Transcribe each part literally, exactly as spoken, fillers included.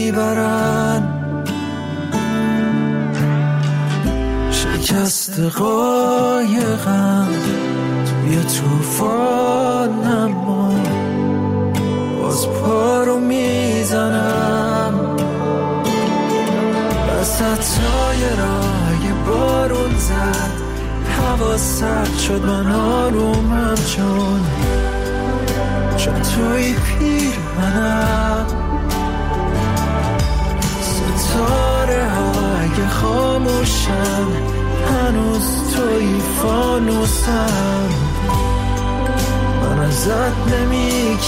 میبرن، شکست قایقم توی توفان، اما باز پا رو میزنم وسط تایرای بارون زد، هوا سرد شد من آرومم چون چون توی پیرهنم، ستاره های خاموشن هنوز توی فانوسم، من ازت نمی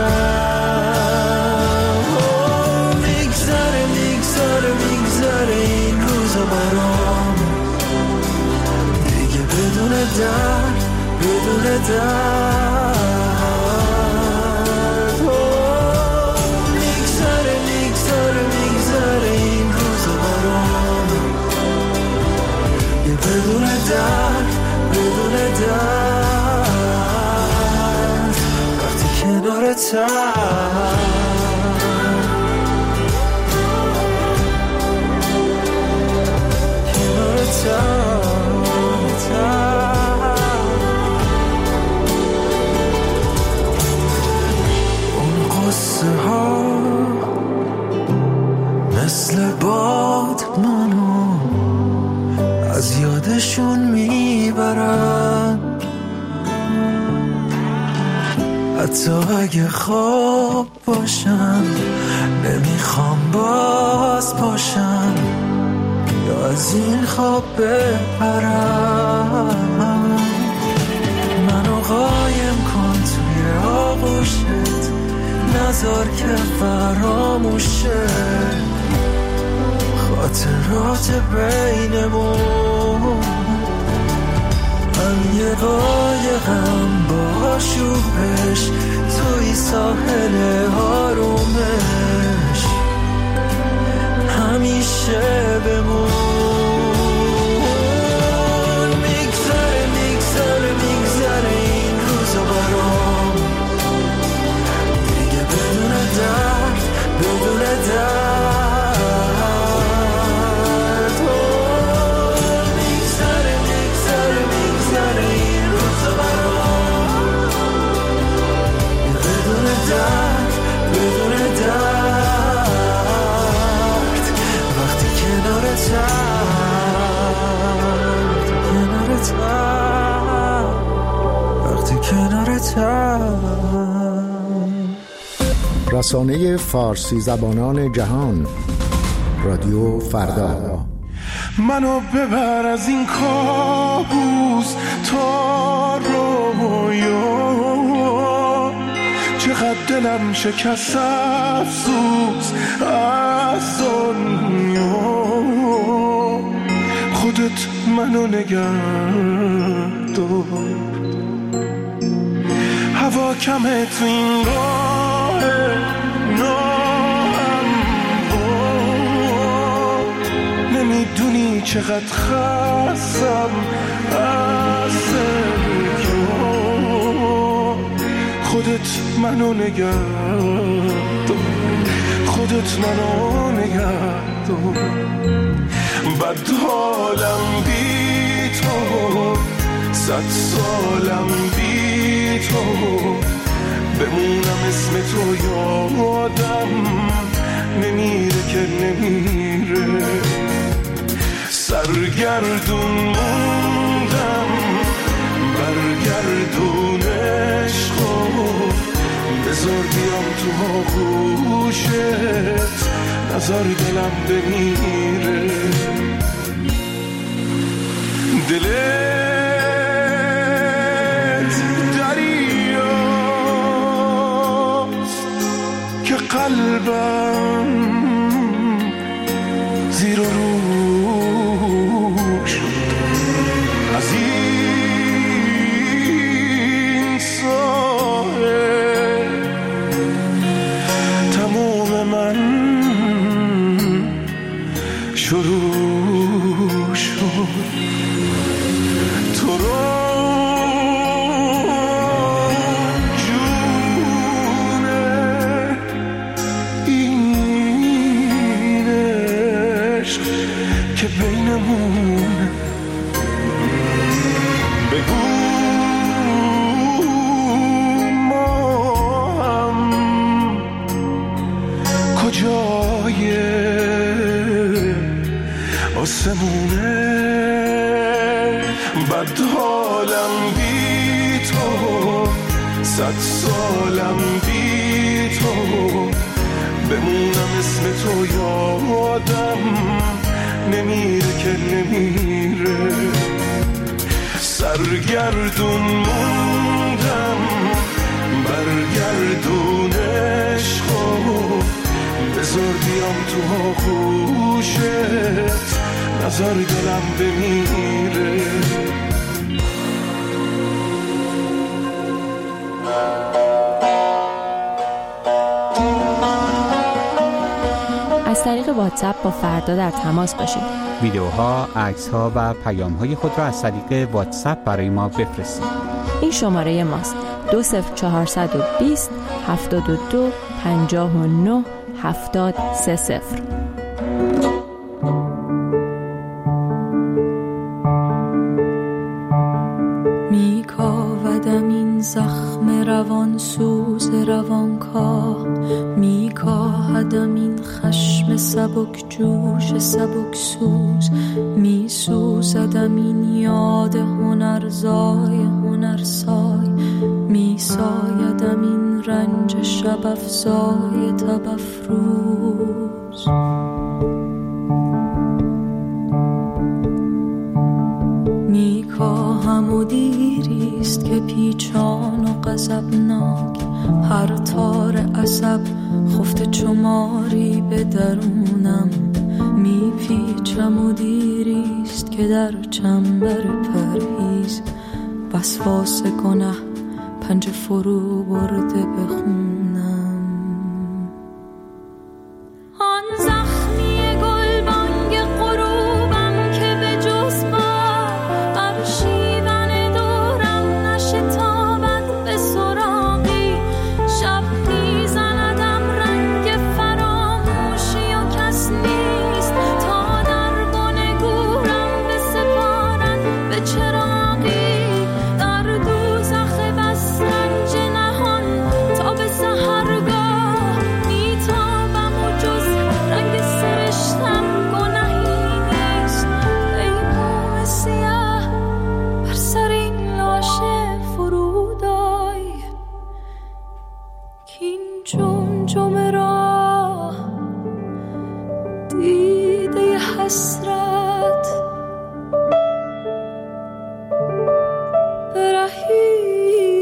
کنم. میگذره میگذره میگذره این روزا برام، دیگه بدون درد بدون درد. میگذره میگذره میگذره این روزا برام، دیگه بدون درد بدون درد. وقتی کنارتم اون قصه ها مثل باد منو از یادشون میبرن، حتی اگه خواب باشم نمیخوام باز باشم یا از این خواب بپرم. منو قایم کن توی آغوشت، نذار که فراموشه خاطرات بینمون. من یه قایقم با آشوبش توی ساحل آرومش، همیشه بمون. میگذره میگذره میگذره این روزا برام، دیگه بدون درد بدون درد. میگذره میگذره میگذره این روزا برام، بدون درد بدون درد. وقتی کنارتم وقتی کنارتم. رسانه فارسی زبانان جهان، رادیو فردا. منو ببر از این کابوس تا رویا، چقدر دلم شکست افسوس از دنیا. خودت منو نگه دار، هوا کمه تو این راه ناهموار. نمیدونی چقدر خستم از سریا. خودت منو نگه دار، خودت منو نگه دار. بد حالم بی تو، صد سالم بی تو، بمونم اسم تو یادم نمیره که نمیره. سرگردون موندم برگردون عشقو، بذار بیام تو آغوشت، نذار دلم بمیره. دلت دریاست که قلبم زیر و رو شد. از این ساحل تموم من شروع شد. تو رو جون این آسمونه بد حالم بی تو، صد سالم بی تو بمونم اسم تو یادم نمیره که نمیره. سرگردون موندم برگردون عشقو، بذار بیام تو آغوشت نظر دلم بمیره. از طریق واتساپ با فردا در تماس باشید. ویدیوها، عکس‌ها و پیام‌های خود را از طریق واتساپ برای ما بفرستید. این شماره ماست: دو صفر چهارصد و بیست هفتاد و دو پنجاه و نه هفتاد سه صفر. میکاودم این زخم روان سوز روانکاه، میکاهدم این خشم سبک جوش سبک سوز، میسوزدم این یاد هنرزای هنرسای، میسایدم این رنج شب افزای تب افروز. میکاهم و دیریست که پیچان و غضبناک، هر تار عصب خفته چماری به درونم، میپیچم و دیریست که در چنبر پرهیز وسواس گناه پنجه فرو برده بخونم. آن زخمی گلبانگ غروبم که به جز بار بر شیون دورم نشتابد به سراغی، شب میزندم رنگ فراموشی و کس نیست تا در بن گورم بسپارن به چراغی، در دوزخ بس رنج نهان تا به سحرگاه میتابم و جز رنگ سرشتم گناهی نیست. ای موم سیاه بر سر این لاشه فرودای، کین جمجمه را دیده حسرت برهی.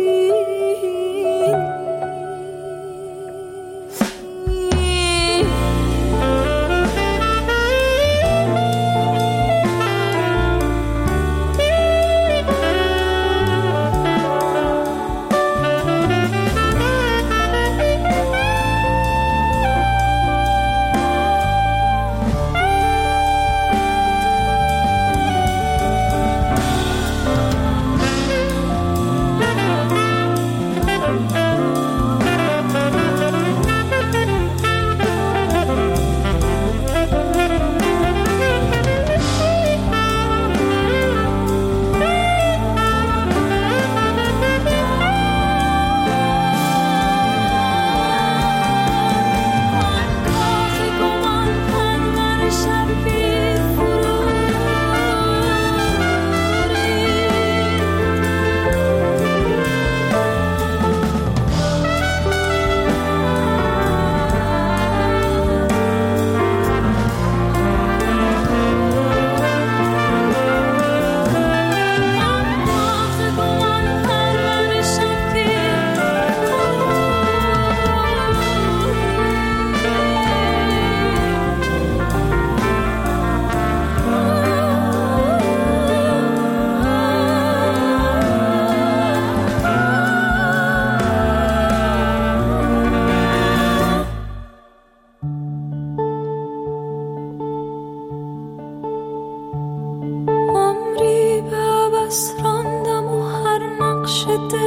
عمری به عبس راندم و هر نقش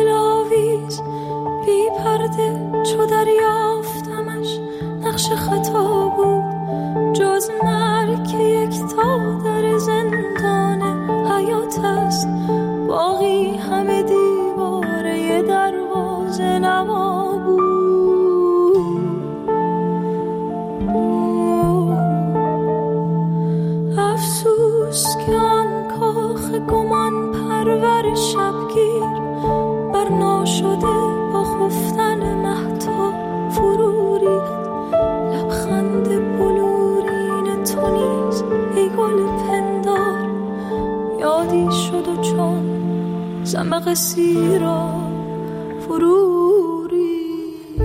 دلاویز بی پرده چو دریافتمش نقش خطا بود، جز مرگ که یک تا در زندان حیات است، باقی همه دیواره دروازه نما بود. افسوس روز که آن کاخ گمان پرور شبگیر بر ناشده با خفتن مهتاب فرو ریخت. لبخند بلورین تو نیز ای گل پندار یادی شد و چون زمق سیرا فرو ریخت.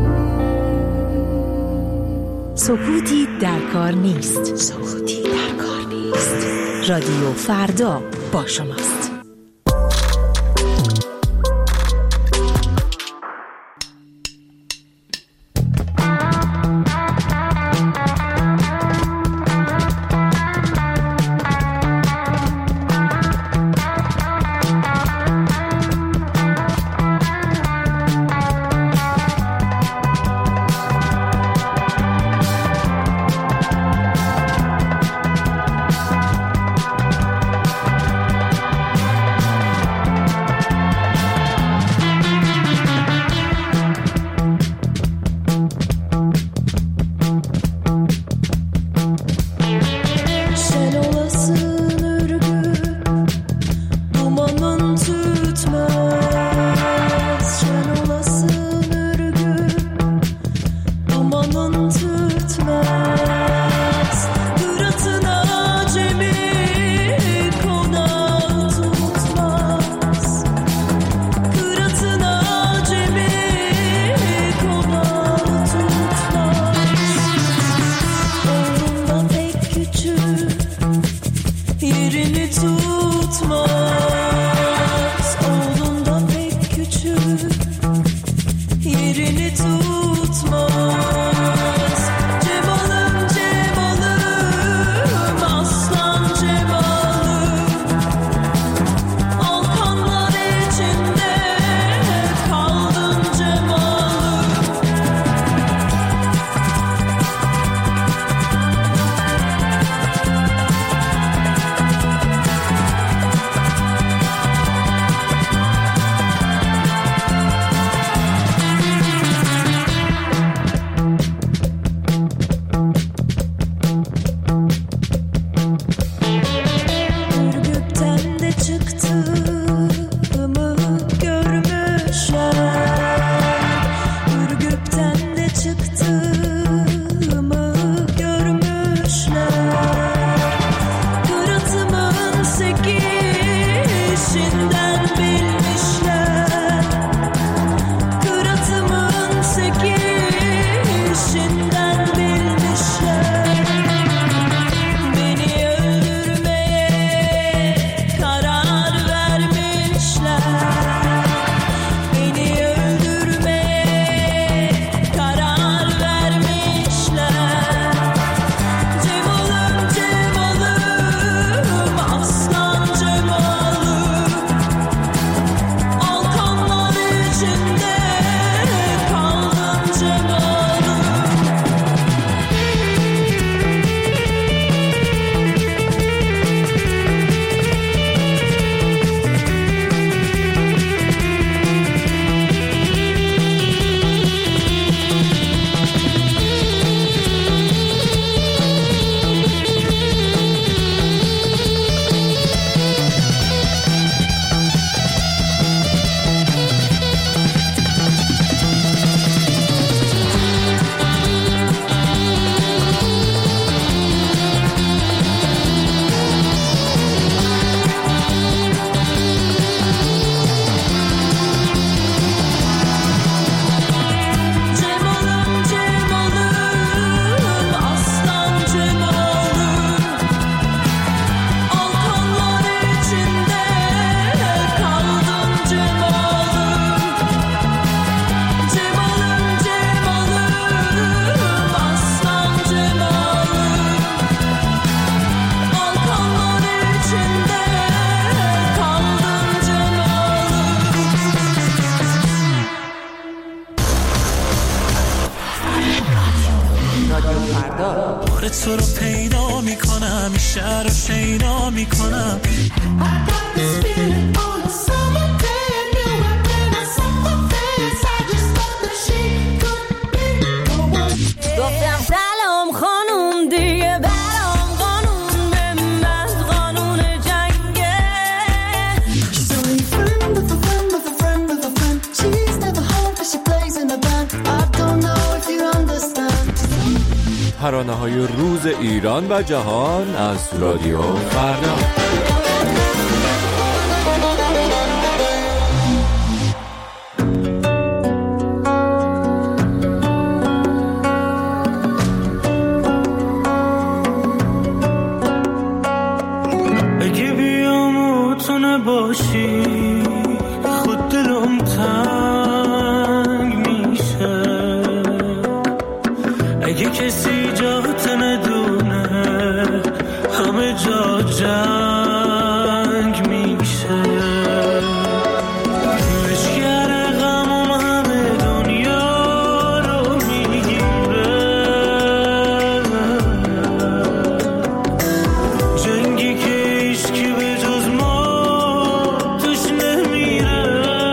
سکوتی در کار نیست. سکوتی در کار نیست. رادیو فردا با شماست. تو رو پیدا میکنم، شهر رو شیدا میکنم. گفتم سلام خانوم دیگه برام قانون به من قانونه. ترانه‌های روز ایران و جهان از رادیو فردا. اگه بیاموتونه باشی خود دلم تنگ میشه، اگه کسی جات ندونه همه جا جنگ میشه، لشگر غمم همه دنیا رو میگیره، جنگی که هیچکی به جز ما توش نمیره،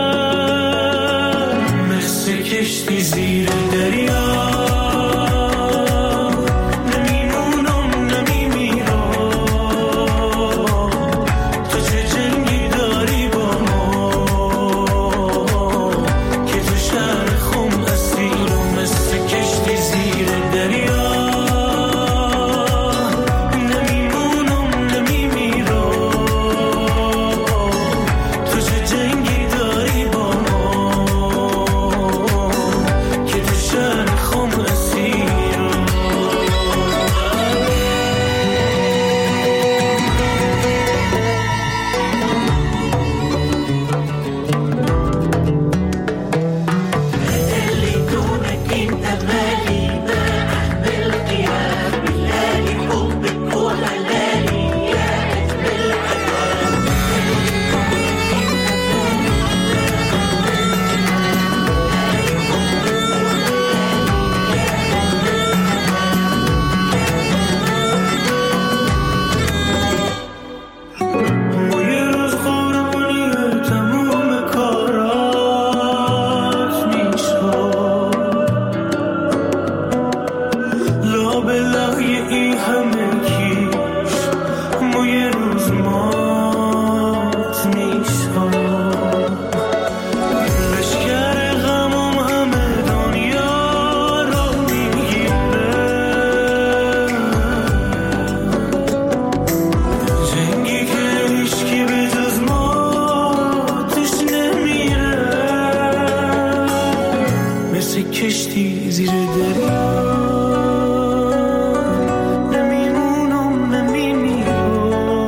مثل کشتی زیر دریا کشتی زیر دریا نمیمونم نمیمیرم،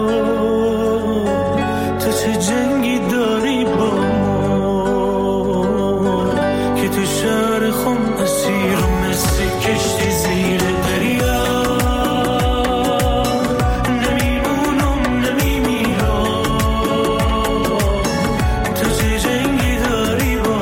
تو چه جنگی داری با ما که تو شهر خم اسیرم، مثل کشتی زیر دریا نمیمونم نمیمیرم، تو چه جنگی داری با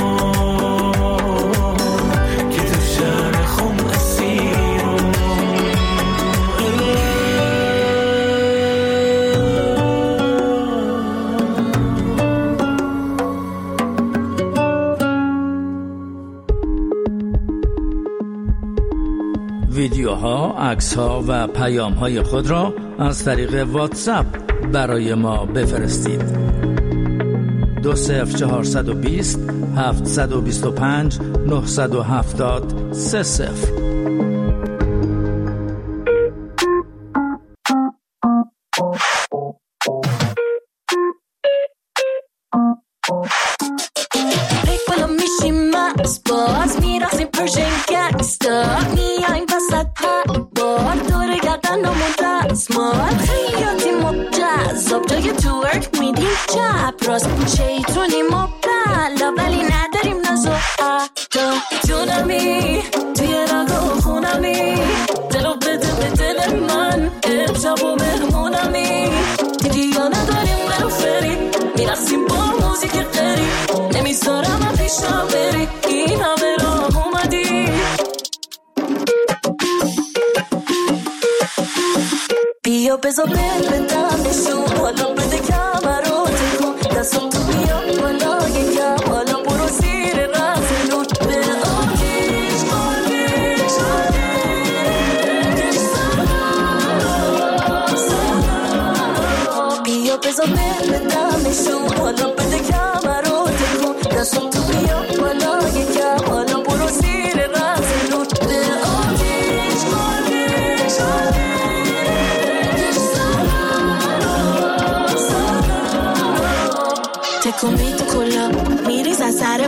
ویدیوها، عکس‌ها و پیام‌های خود را از طریق واتساپ برای ما بفرستید. دو صفر چهارصد و بیست هفتصد و بیست و پنج نهصد و هفتاد سه صفر. باز میرقصیم پرشن گنگستا، میایم وسط بار دور گردنمون دستمال، خیاطی مجذاب جای تورک میدیم چپ راست، شیطونی مبتلا ولی نداریم ناز و عدا، جونمی توی رگا خونمی، دلو بده به دل من امشب و مهمونمی، دیگه یا نداریم منو فری، میرقصیم با موزیک قری، نمیذارم هم پیشم بری، این همه راه اومدی، بیا بزا ببندم نشون، حالا بده کمرات کن، دستم تو بیا بالا یکم، حالا برو زیر رفتنون، به آگیش آگیش آگیش سلام، بیا بزا ببندم نشون، حالا بده کمرات کن، دستم تو بیا بالا یکم، حالا برو زیر رفتنون، به آگیش آگیش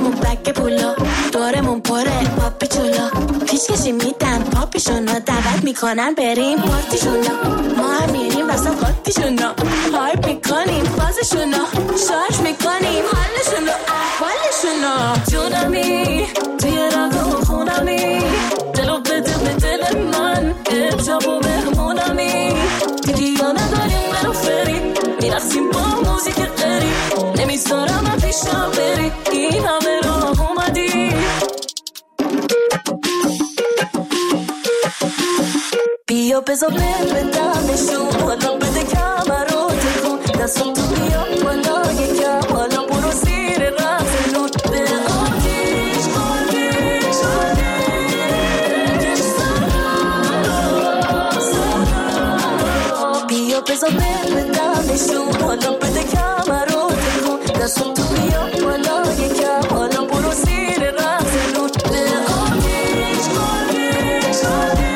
دورمون بک پولا، دورمون پره پاپی چولا، پیش کشی میدن پاپیشونا، دعوت میکنن بریم پارتیشونا، ما هم میریم وسط قاطیشونا، هایپ میکنیم فازشونا، شارژ میکنیم حالشونا احوالشونا. جونمی توی رگو خونمی، دلو بده به دل من، امشب و مهمونمی، دیدی یا نداریم منو فری، میرخسیم با موزیک قری، نمیذارم من پیشم بری، این همه راه اومدی. بیا بزا بل بدمشون، حالا بده کمرو تکون، دستم تو بیا بالا یکم، حالا برو زیر رفت نون، به آتیش آتیش آتیش سرا. بیا بزا بل بدمشون، حالا بده کمرو تکون، دستم تو بیا بالا یکم، حالا برو زیر رفت نون، به آتیش آتیش آتیش.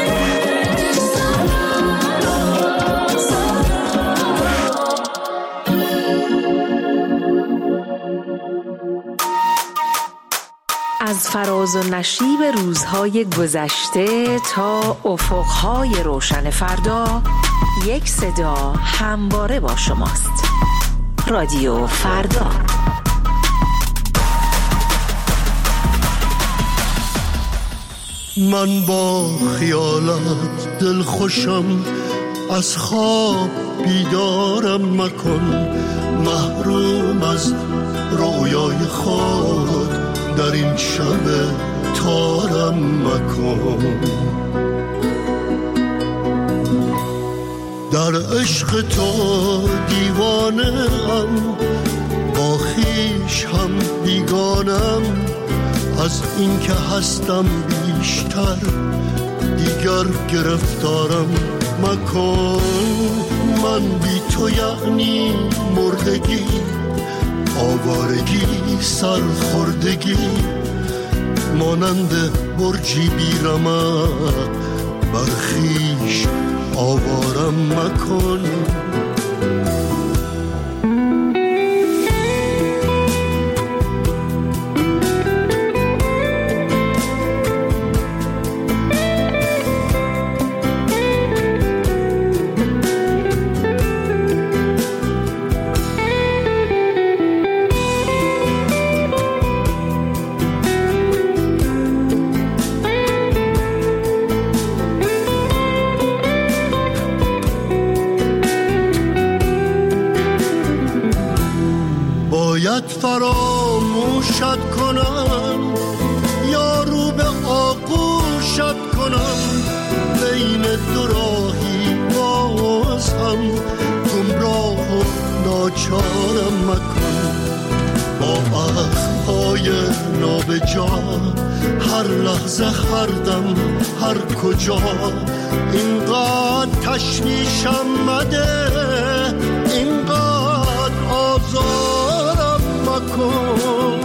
از فراز و نشیب روزهای گذشته تا افقهای روشن فردا، یک صدا همواره با شماست. رادیو فردا. من با خیالت دل خوشم، از خواب بیدارم مکن، محروم از رویای خود در این شب تارم مکن. در عشق تو دیوانه‌ام، با خویش هم بیگانم، از این که هستم بیشتر دیگر گرفتارم مکن. من بی تو یعنی مردگی، آوارگی، سرخوردگی، مانند برجی بیرمق، بر خویش آوارم مکن. فراموشت کنم یا رو به آغوشت کنم، بین دو راهی باز هم گمراه و ناچارم مکن. با اخمهای نابجا هر لحظه هر دم هر کجا، اینقدر تشویشم مده، اینقدر آزارم مکن.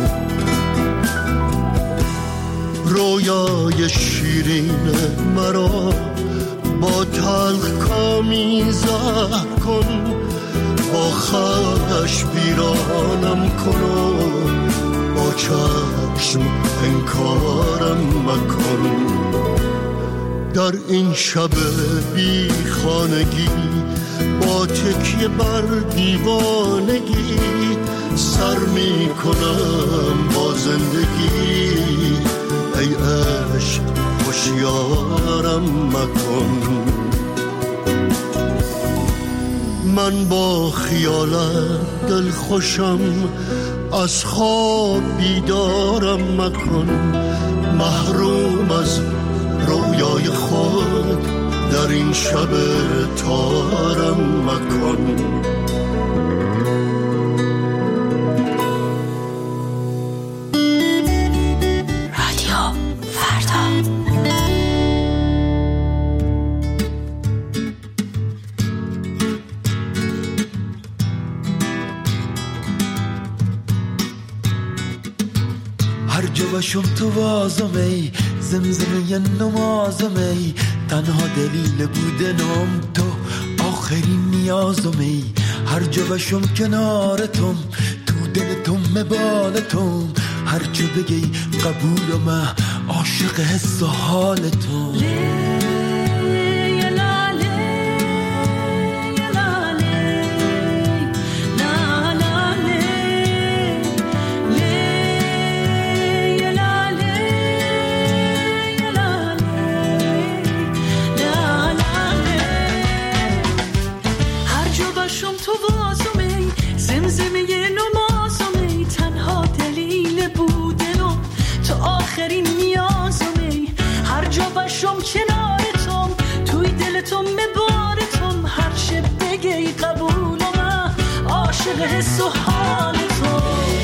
رویای شیرین مرا با تلخ کامی زهر کن، با خش بیرانم کن و با چشم انکارم مکن. در این شب بی خانگی با تکیه بر دیوانگی، سر می کنم با زندگی، ای عشق هوشیارم مکن. من با خیالت دل خوشم، از خواب بیدارم مکن، محروم از رویای خود در این شب تارم مکن. رادیو فردا. هر جا باشم تو وازمی، زمزمه نمازمی، تنها دلیل بودنم تو، آخرین نیازمی. هر جا باشم کنارتم، تو دل دلتم بالتم هرچه بگی قبول و من عاشق حس و حالتم حس و حال تو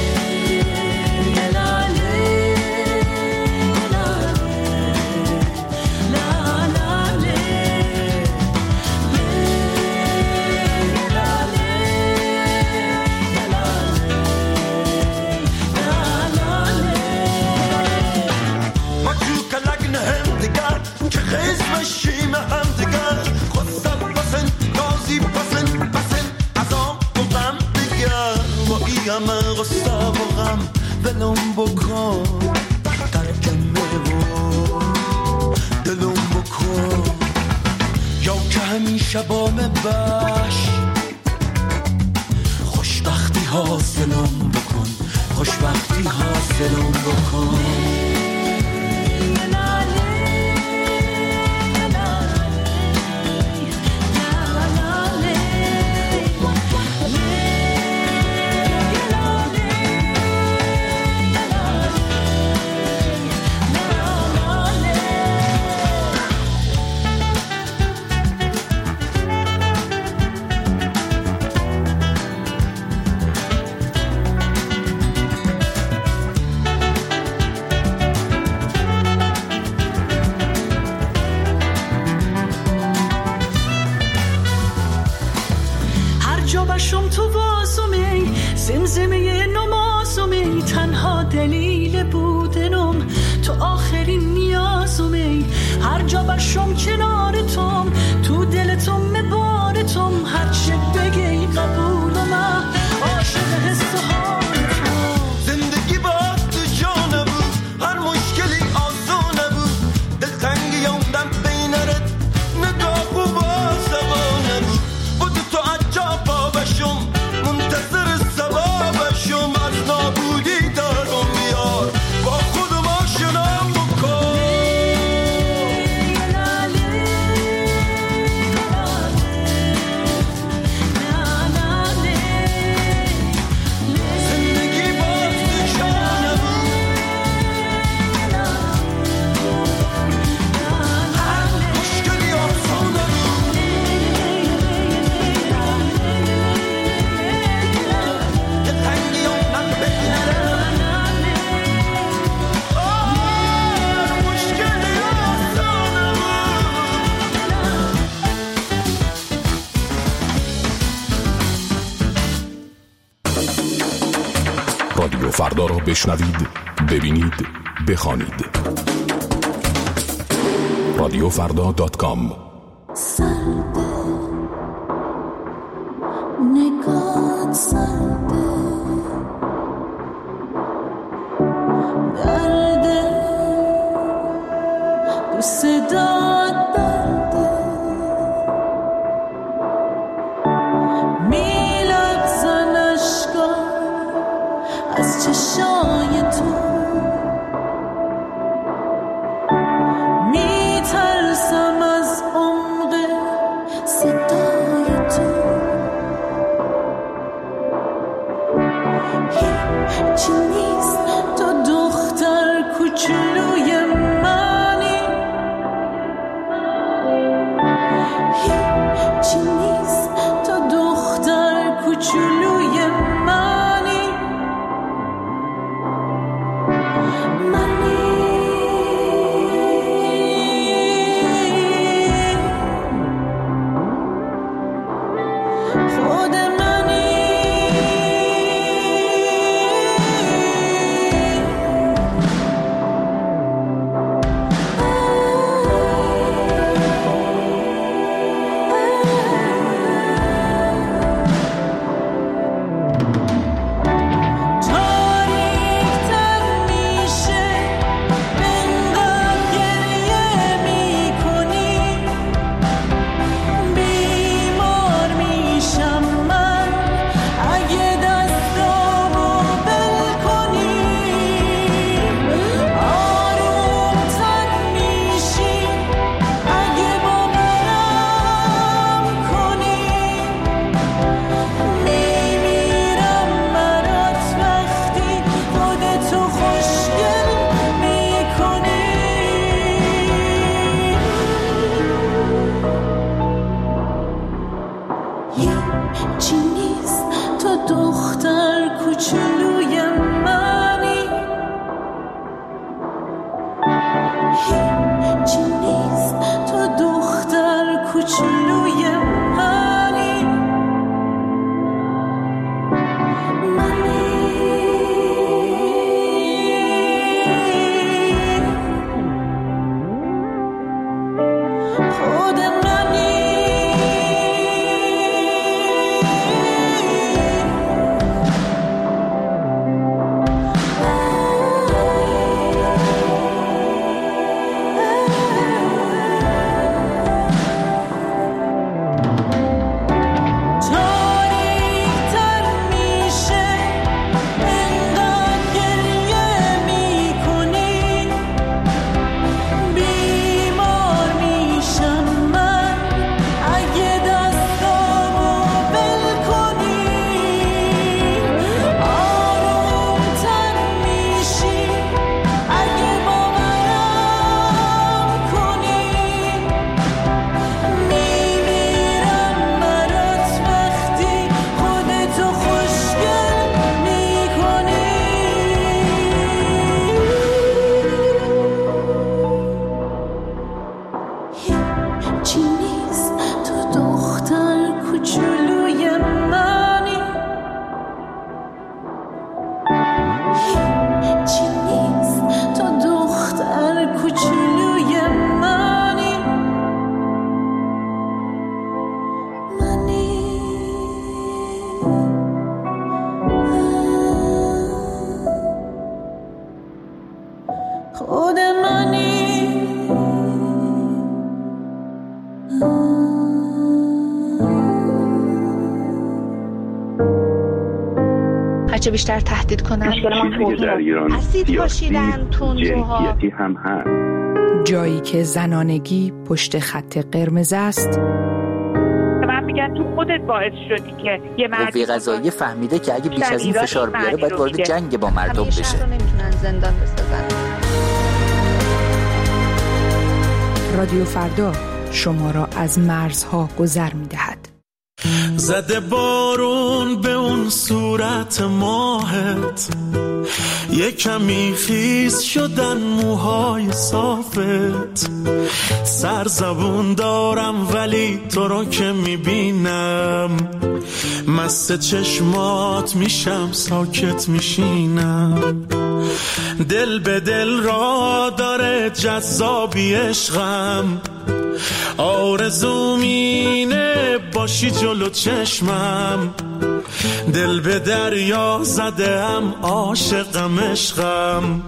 ما جو کلگن هم دیگر که خیز بشیم هم دیگر خواستم بسن نازی بسن بسن از آن بغم دیگر با ای همه غصه و غم دلم بکن ترکمه و دلم بکن یا که همیشه با من باش خوشبختی حاصلم بکن خوشبختی حاصلم بکن شم تو واسمی زمزمه نمازمی تنها دلیل بودنم تو آخرین نیازمی هر جا باشم کنارتم تو دلتم مبارتم هر چه بگی قبولم عاشق حس و حالتم زندگی با تو جا نبود هر مشکلی آسان نبود دلتنگی یومدم بینرت نگاه و باسوا نبود بود تو عجب باشم منتظر ثوابشم از نابودی دارم میار با خودم آشنام بکن زندگی با تو جا نبود هر مشکلی آسان نبود دلتنگی یومدم بینرت هر مشکلی آسان رادیو فردا را بشنوید، ببینید، بخوانید. رادیو فردا دات کام. نگات سرده درده دوست داد درده میلاد زنشگاه از چشای تو میترسم از هیچی نیست تو دختر کوچولوی منی، هیچی نیست تو دختر کوچولوی منی، منی خود منی. خود منی. هرچه بیشتر تهدید کنن چیزی که در ایران اسید پاشیدن، تندروها، جنسیتی هم هست. جایی که زنانگی پشت خط قرمز است. من میگن تو خودت باعث شدی که یه مرد قوه قضاییه فهمیده که اگه بیش از این فشار بیاره باید وارد جنگ با مردم بشه. شهر رو نمیتونن زندان بسازن. رادیو فردا شما را از مرزها گذر می‌دهد. زده بارون به اون صورت ماهت، یه کمی خیس شدن موهای صافت. سرزبون دارم ولی تو رو که میبینم، مست چشمات میشم ساکت میشینم. دل به دل را داره جذابی عشقم، آرزوم اینه باشی جلو چشمم. دل به دریا زدم عاشقم عشقم،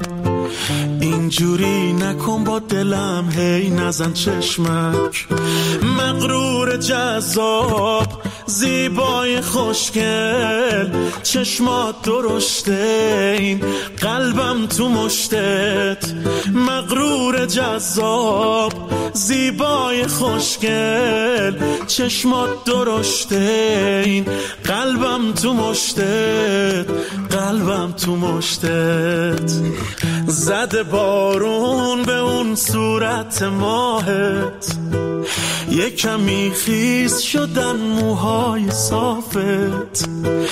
اینجوری نکن با دلم هی نزن چشمک. مغرور جذاب زیبای خوشگل، چشمات درشته این قلبم تو مشتت. مغرور جذاب زیبای خوشگل، چشمات درشته این قلبم تو مشتت. قلبم تو مشتت. زده بارون به اون صورت ماهت، یه کمی خیس شدن موهای صافت.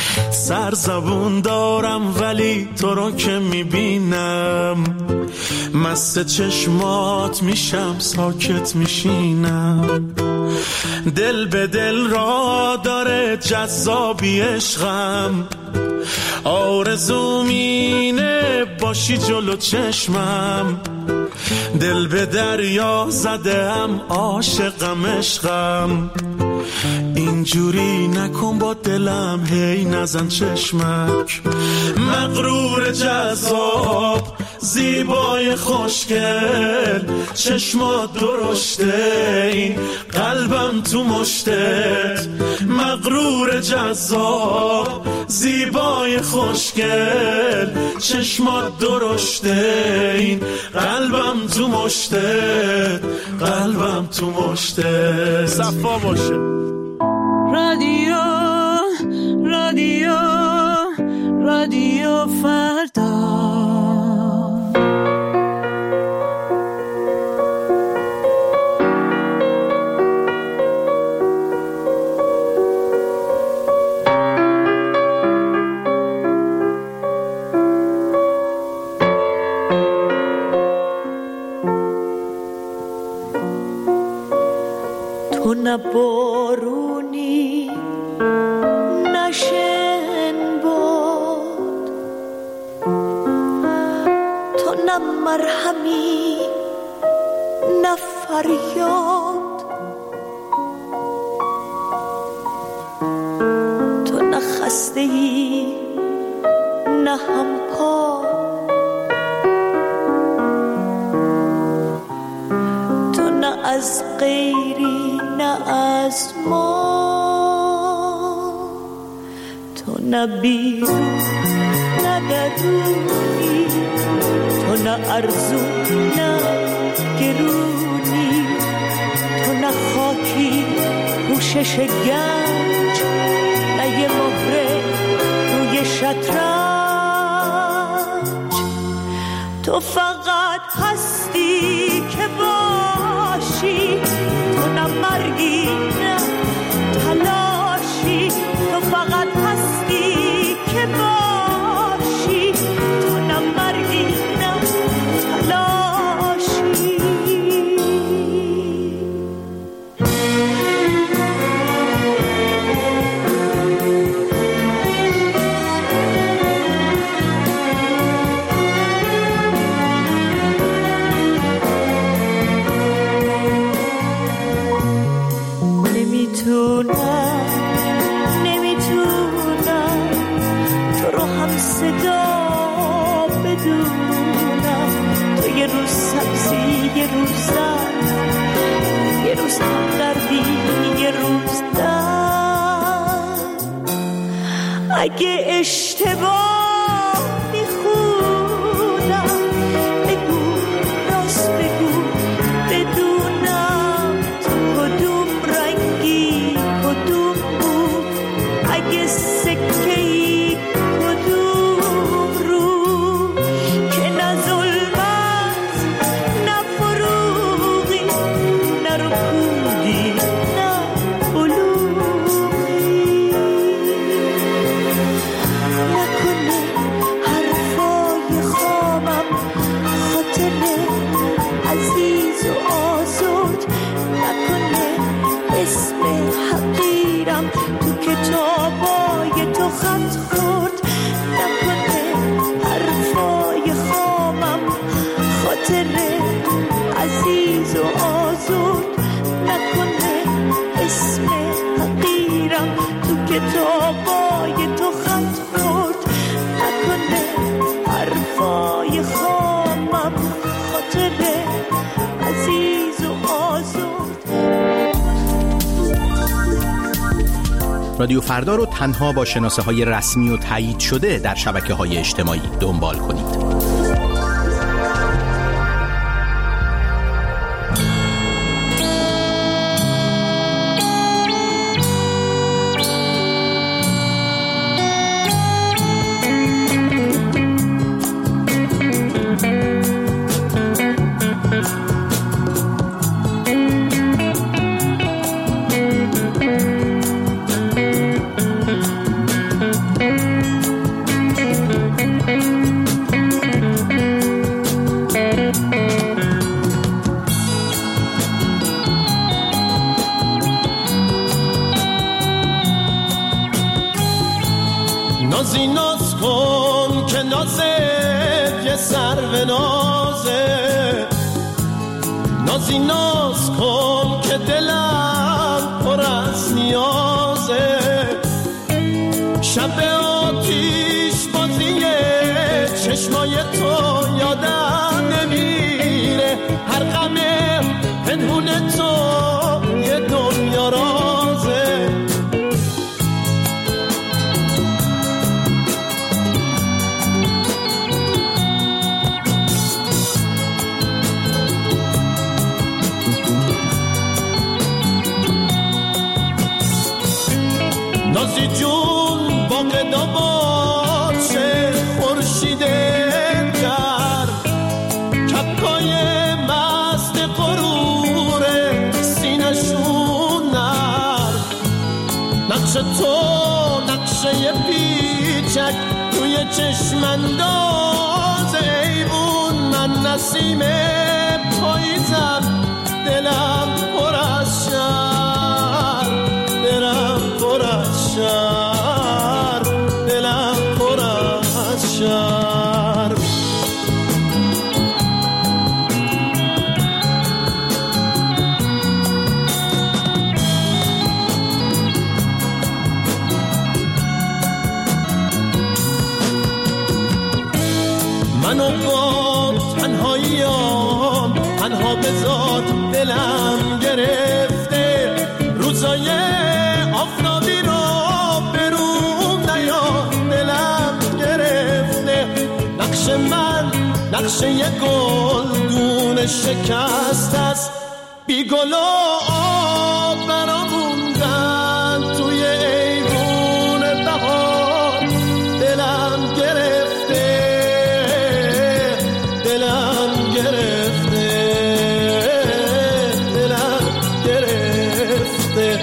سرزبون دارم ولی تو رو که میبینم، مست چشمات میشم ساکت میشینم. دل به دل را داره جذابی عشقم، آرزوم اینه باشی جلو چشمم. دل به دریا زدم عاشقم عشقم، اینجوری نکن با دلم هی نزن چشمک. مغرور جذاب زیبای خوشگل، چشمات درشته این قلبم تو مشتت. مغرور جذاب زیبای خوشگل، چشمات درشته این قلبم تو مشتت. قلبم تو مشتت. صفا باشه. رادیو رادیو رادیو فردا. تو نه بارونی نه شنباد، تو نه مرهمی نه فریاد، تو نه خسته‌ای نه همپا، تو نه از غیری نه از ما، تو نه بیرون نه درونی، تو نه ارزون نه گرونی، تو نه خاکی پوشش گنج نه یه مهره روی شطرنج، تو فقط هستی که باشی، تو نه مرگی نه تلاشی، تو فقط هستی که باشی، تو نه مرگی نه تلاشی. نمیتونم نمیتونم تو رو هم صدا بدونم، تو یه روز سبزی یه روز زن، یه روز هم دردی یه روز درد، اگه اشتباه میخونم بگو راست بگو بدونم تو کدوم رنگی کدوم بود، اگه سکه‌ای کدوم رو، که نه ظلمت نه فروغی نه رکودی نه بلوغی، نکنه حرفای خامم خاطر عزیز و آزرد، نکنه اسم حقیرم تو کتابای تو خط خورد، نکنه حرفای خامم خاطر عزیز و آزرد، نکنه اسم حقیرم تو کتابای تو خط خورد، نکنه حرفای خامم خاطر عزیز و آزرد. رادیو فردا رو تنها با شناسه های رسمی و تایید شده در شبکه های اجتماعی دنبال کنید. نازی ناز کن که نازت یه سرو نازه، نازی ناز کن که دلم پر از نیازه، شب آتیش بازیه چشمای تو یادم نمیره، هر غم پنهون تو یه دنیا رازه، نازی جون باقدا باشه خورشید در کپکای مست غرور سینشون نر، نقش تو نقشه پیچک توی چشمنداز ایوون، من نسیم پاییزم دلم پر از شب. شرم، دلم پر از شرم. منو با تنهاییام تنها بذار، دلم گرفته روزای آفتابی رو بروم نیا، دلم گرفته نقش من نقش یه گلدون شکست است، بی گل و آب برام موندن توی ایوون بهار، دلم گرفته دلم گرفته دلم گرفته.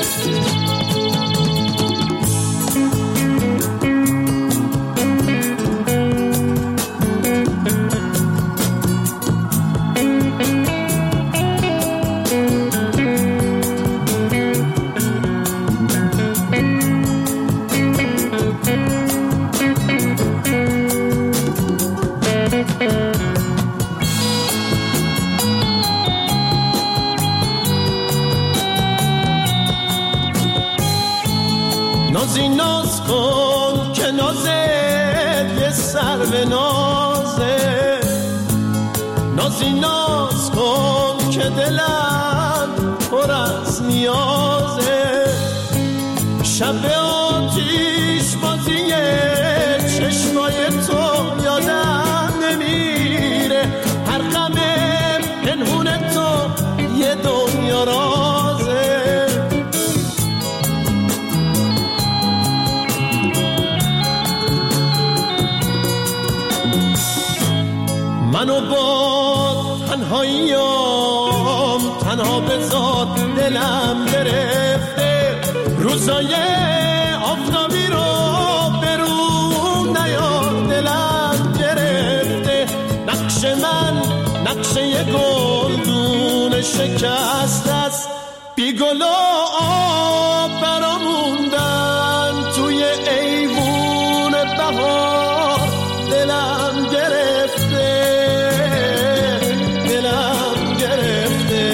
نازی ناز کن که نازت یه سر به نازه، نازی ناز کن که دلم پر از نیازه، شب آتیش بازیه چشمای تو یادم نمیره، هر غم پنهون تو یه دنیا رازه. منو با تنهاییام تنها بذار، دلم گرفته روزای آفتابی رو بروم نیار، دلم گرفته نقش من نقش یه گلدون شکست است، بی گل و آب برام موندن توی ایوون بهار، دلم گرفته دلم گرفته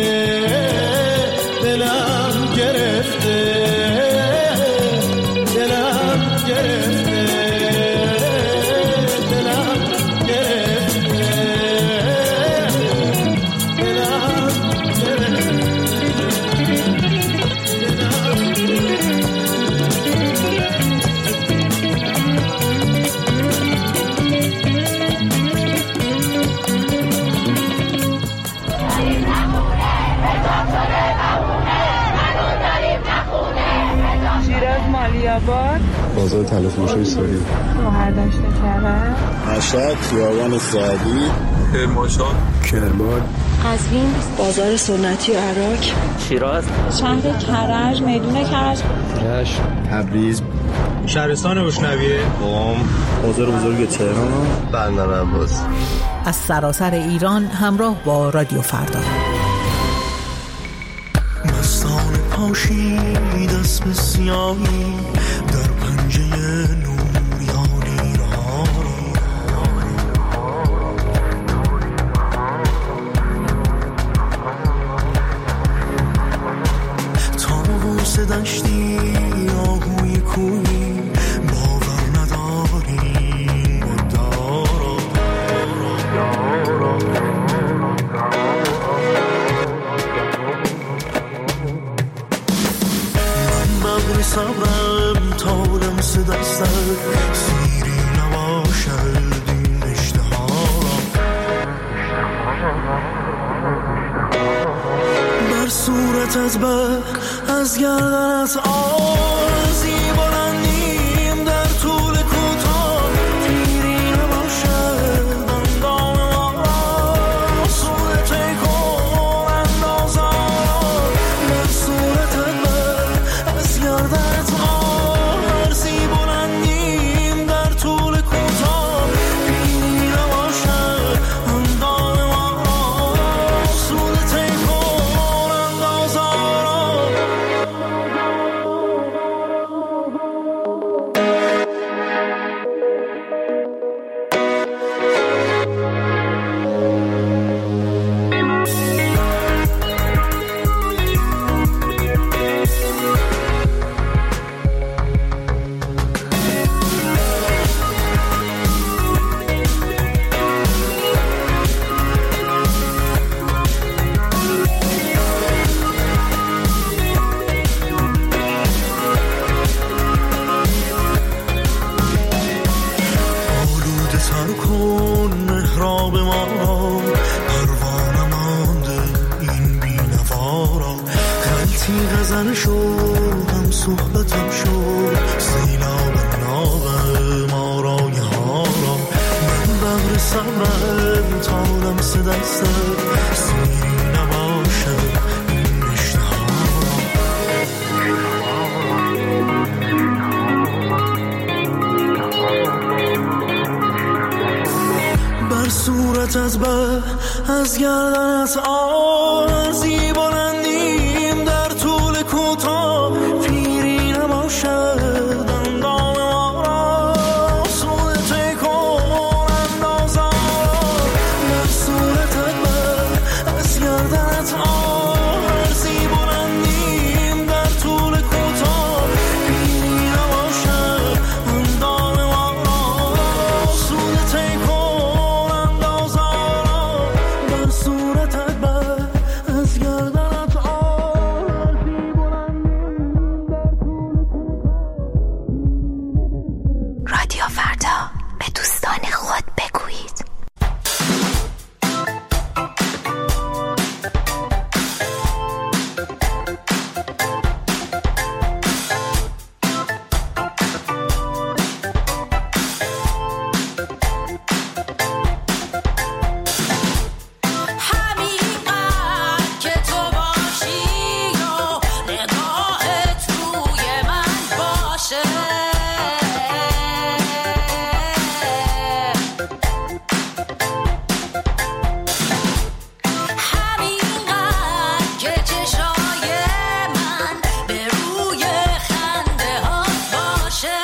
دلم گرفته دلم گرفته دلم گرفته دلم شیراز مالیاباد، بازار تلفروش سوری، شهرداشت کرد، مشهد خیابان سعدی، کرمانشاه، کرمان، قزوین، بازار سنتی عراق، شیراز، شهر کرج، میدون کرج، رشت، تبریز، شهرستان روشنویه، قم، بازار بزرگ تهران، بندر عباس. از سراسر ایران همراه با رادیو فردا. مستان پاشید از بسیاری در پنجه نوریانی را، تابوس دشتی آهوی کوی باور نداریم و دارا ببری صبرم تا لمس دستت سیری نباشد این اشتها بر صورتت به از گردنت آرزی بلندیم در طول کوتاه تیری نباشد اندام ما را صورت کن اندازا بر صورتت به از گردنت آرزی بلندیم در طول کوتاه تیری نباشد اندام ما را صورت کن اندازا صحبتم شد سیلاب ناغم آرای ها را من بغر صبرم تا لمس دستت سیری نباشد این رشته ها بر صورتت به از گردنت آرزی بلندیم در طول کوتاه پیری نباشد اندام ما را سود تکون اندازم بر صورتت به از گردنت آرزی بلندیم در طول کوتاه پیری نباشد اندام ما را سود تکون اندازم بر صورتت به از گردنت آرزی بلندیم در طول رادیو فردا به دوستان خود بگویید. همینقدر که تو باشی و نگاهت روی من باشه همینقدر که چشای من به روی خنده ها باشه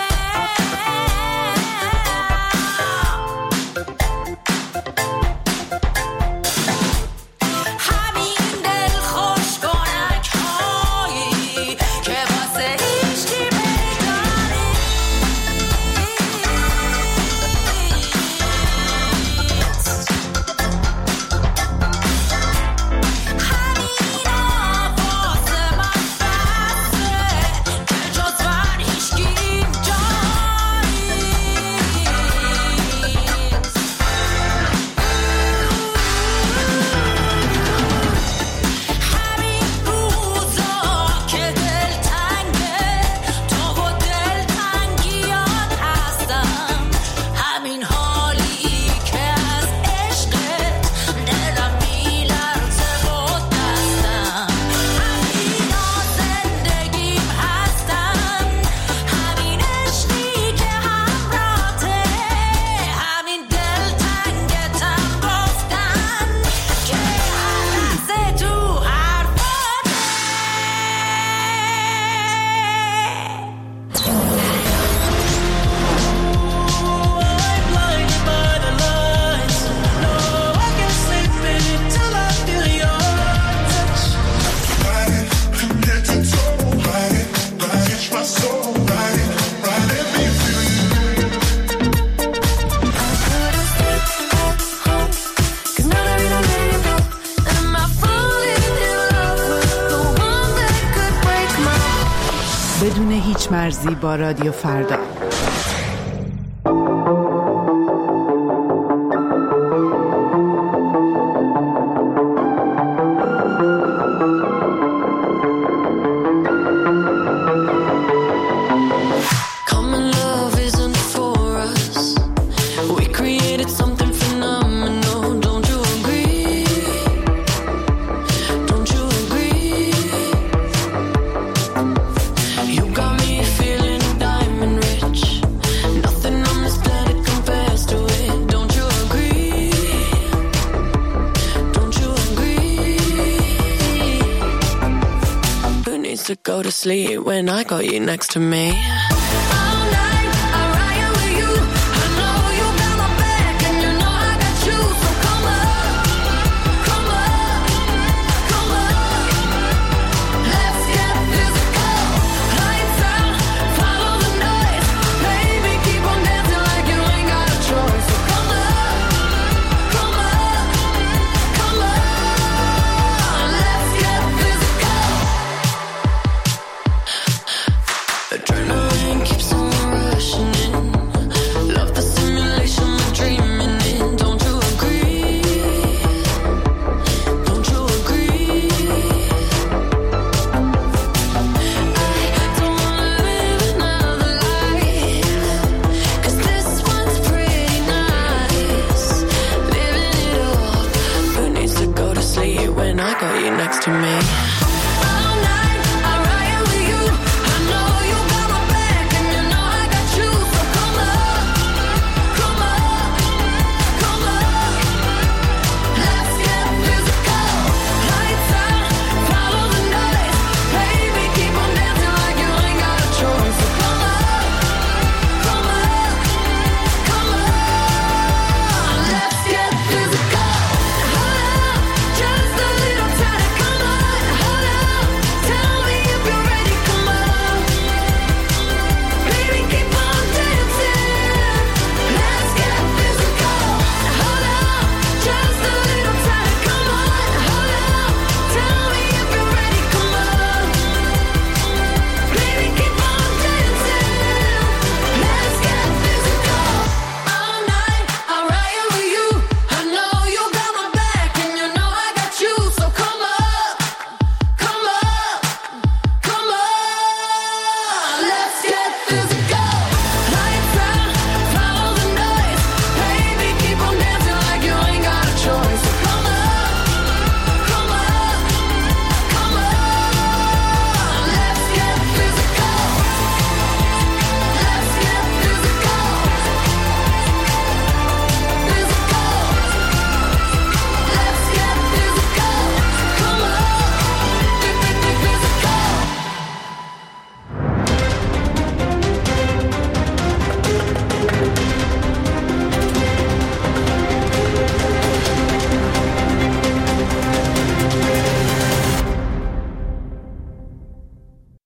همین دل خوش کنک هایی که واسه هیچکی می‌داری همینا واسه من بسه که جز من هیچکی اینجا نیست همین روزا که دلتنگه تو و دلتنگیات هستم همین حالی که از عشقت دلم میلرزه و دستم همینا زندگیم هستن همین عشقی که همراهته همین دلتنگتم گفتن که هر لحظه تو حرفاته blinded by the lights. No, I can't sleep till I feel your touch. Ride it from head to toe, ride it, ride it, my soul, ride it, ride it, me feel you. Cause now that we don't let you go, am I falling in love with the one that could break my heart? بدون هیچ مرزی با رادیو فردا. Common love isn't for us. We created something phenomenal. Don't you agree? Don't you agree? You got me feeling diamond rich. Nothing on this planet compares to it. Don't you agree? Don't you agree? Who needs to go to sleep when I got you next to me?